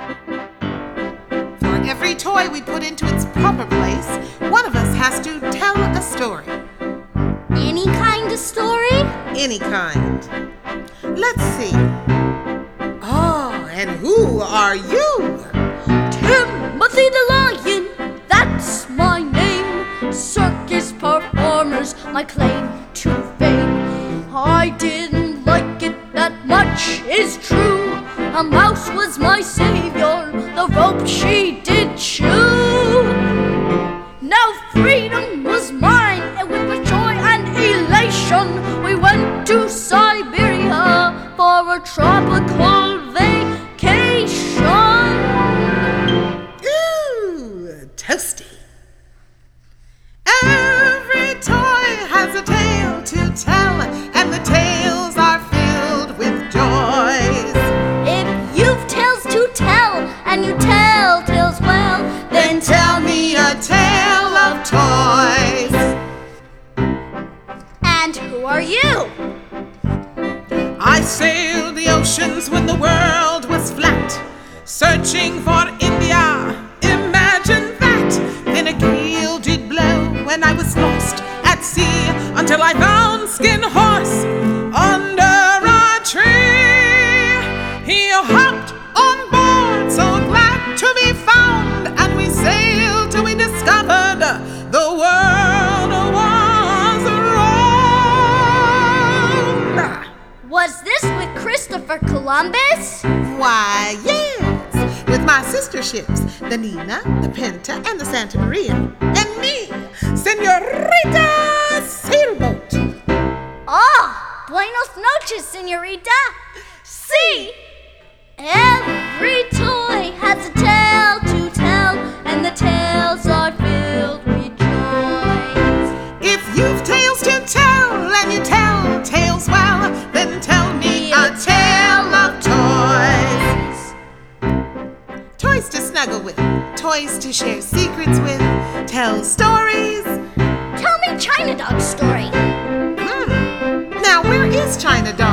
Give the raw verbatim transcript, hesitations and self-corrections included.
For every toy we put into its proper place, one of us has to tell a story. Any kind of story? Any kind. Let's see. Oh, and who are you? Timothy the Lion, that's my name. Circus performers, my claim to fame. I didn't like it that much, is true. A mouse was my savior, the rope she did chew. Now freedom was mine, and with joy and elation, we went to Siberia for a tropical vacation. Ooh, toasty. Every toy has a tale to tell, and the tales are filled with joys. If you've tales to tell, and you tell tales well, Then tell me a tale of toys. And who are you? I sailed the oceans when the world was flat, searching for India, imagine that. Then a gale did blow when I was lost at sea, until I found Skin Horse under a tree. He hopped on board, so glad to be found, and we sailed till we discovered the world was round. Was this with Christopher Columbus? Why, yes, with my sister ships, the Nina, the Pinta, and the Santa Maria, and me, Senorita Sailboat. Ah, buenos noches, señorita. See, every toy has a tale to tell, and the tales are filled with joys. If you've tales to tell, and you tell tales well, then tell me a tale of toys. Toys to snuggle with, toys to share secrets with, tell stories. Tell me China Dog's story. Hmm. Now, where is China Dog?